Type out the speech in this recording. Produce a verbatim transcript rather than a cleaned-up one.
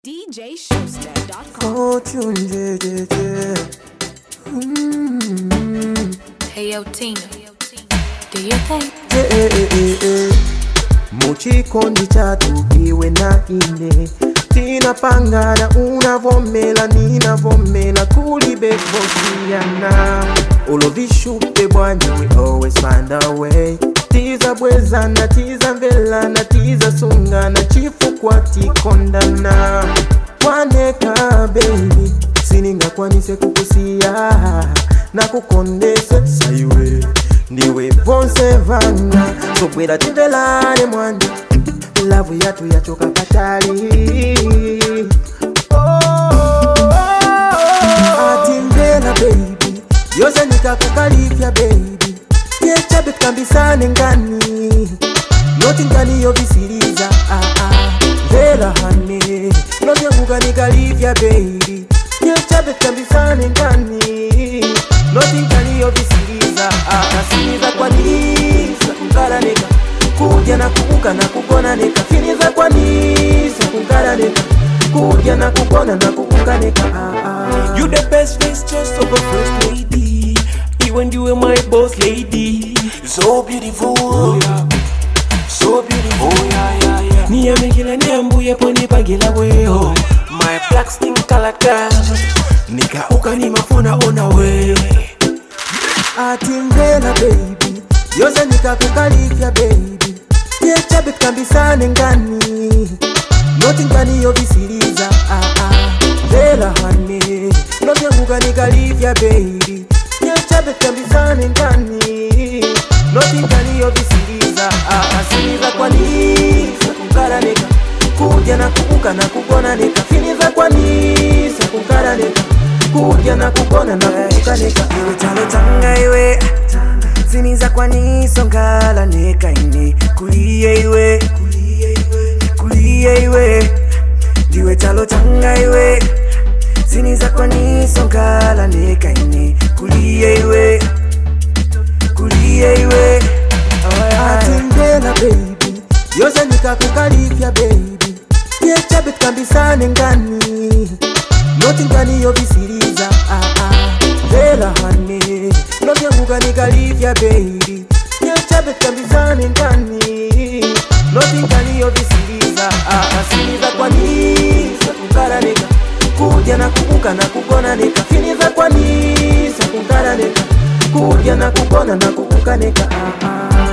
D J Showster dot com. Fortune, yeah, yeah, yeah. Mm-hmm. Hey yo, Tina, do your thing. Yeah, yeah, yeah, yeah. Muchikondi chatu iwe na ine Tina pangana unavomela ninavomela kulibe kosiana Olovishupe bwani we always find a way Tiza bwezana, tiza mvelana, tiza sungana Chifu kwa tikondana Waneka baby Sininga kwanise kukusia Na kukondese saiwe Ndiwe vonse vanga Sokwela tindelane mwandi Lavu yatu yachoka patali Oh, oh, oh. Atimbela baby Yoza nika kukalifya baby Yecha bet kambisane ngani Noti ngani yovisiriza ah, ah. Vela hane Noti yanguga nikalifya baby Yecha bet kambisane ngani Noti ngani yovisiriza ah, ah. Siniza kwa nisa kungala neka Kuja na kubuka na kukona neka Siniza kwa nisa kungala neka Kuja na kukona na kubuka neka ah, ah. You the best face just of a first lady Even you are my boss lady So beautiful, oh, yeah. So beautiful, oh, yeah, yeah, yeah. Niya mekila niambuye poni pagila weo My black skin color girl Nika uka ni mafuna ona we Atimbela baby Yoza nika kukalifya baby Yecha bet kambisane ngani Noti ngani yovisiriza ah ah Vela hane Noti yanguga nikalifya baby Yecha bet kambisane ngani Noti ngani yovisiriza ah ah Siniza kwa nisa kukara neka Kuja na kubuka na kukona neka Siniza kwa nisa kukara neka Kuja na kukona na kubuka neka Iwe talo tanga iwe Siniza kwa niso ngala neka ine Kuliye iwe Kuliye iwe Diwe talo tanga iwe Siniza kwa niso ngala neka ine Kuliye iwe Kuliye iwe Atimbela baby Yoza nika kukalifya baby Yecha bet kambisane ngani Noti ngani yovisiriza ah ah Vela hane Noti yanguga nikalifya baby Yecha bet kambisane ngani Noti ngani yovisiriza ah ah Siniza kwa nisa kukara neka Kuja na kubuka na kukona neka Siniza kwa nisa kukara neka Kuja na kukona na kubuka neka ah ah